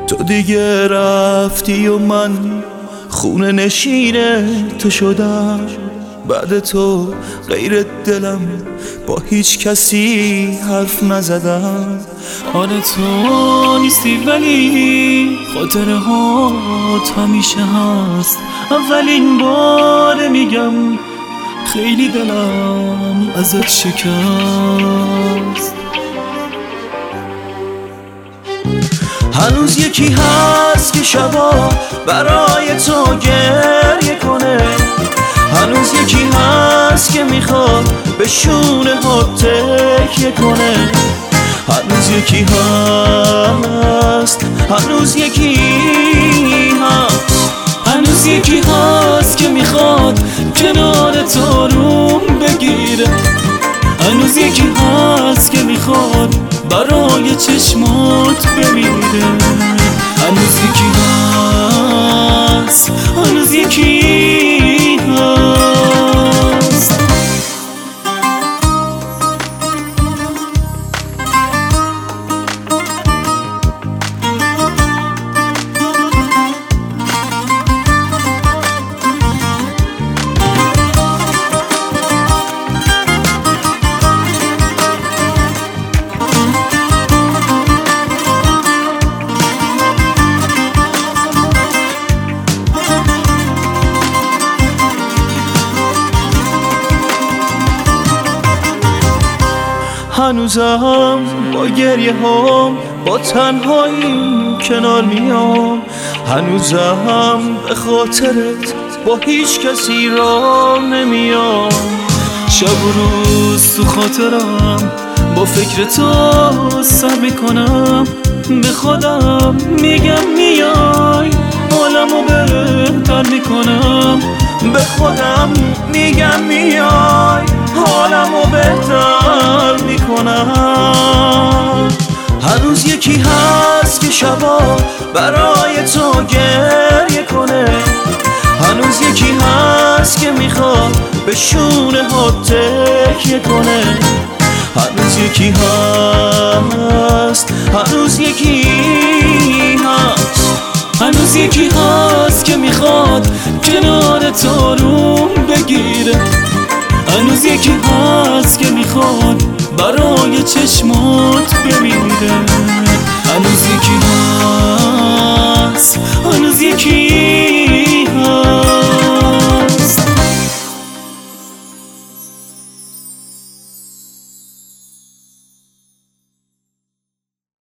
تو دیگه رفتی و من خونه نشین تو شدم. بعد تو غیر دلم با هیچ کسی حرف نزدم. آره تو نیستی ولی خاطره هات همیشه هست. اولین بار میگم خیلی دلم ازت شکست. هنوز یکی هست که شبا برای تو گریه کنه. هنوز یکی هست که میخواد به شونه ها تکیه کنه. هنوز یکی هست، هنوز یکی هست، هنوز یکی هست که میخواد کنار تو روم بگیره. هنوز یکی هست که میخواد برای چشمات بمیره. هنوز یکی هست، هنوز یکی هست. هنوزم با گریه هم با تنهایی کنار میام. هنوزم به خاطرت با هیچ کسی را نمیام. شب و روز تو خاطرم با فکر تو سر میکنم. به خودم میگم میای حالمو بهتر میکنم. به خودم میگم میای حالمو بهتر میکنم. هنوز یکی هست که شبا برای تو گریه کنه. هنوز یکی هست که میخواد به شونه ها تکیه کنه. هنوز یکی هست، هنوز یکی هست، هنوز یکی هست که میخواد کنار تو روم بگیره. هنوز یکی هست که میخواد برای چشمات بمیره. هنوز یکی هست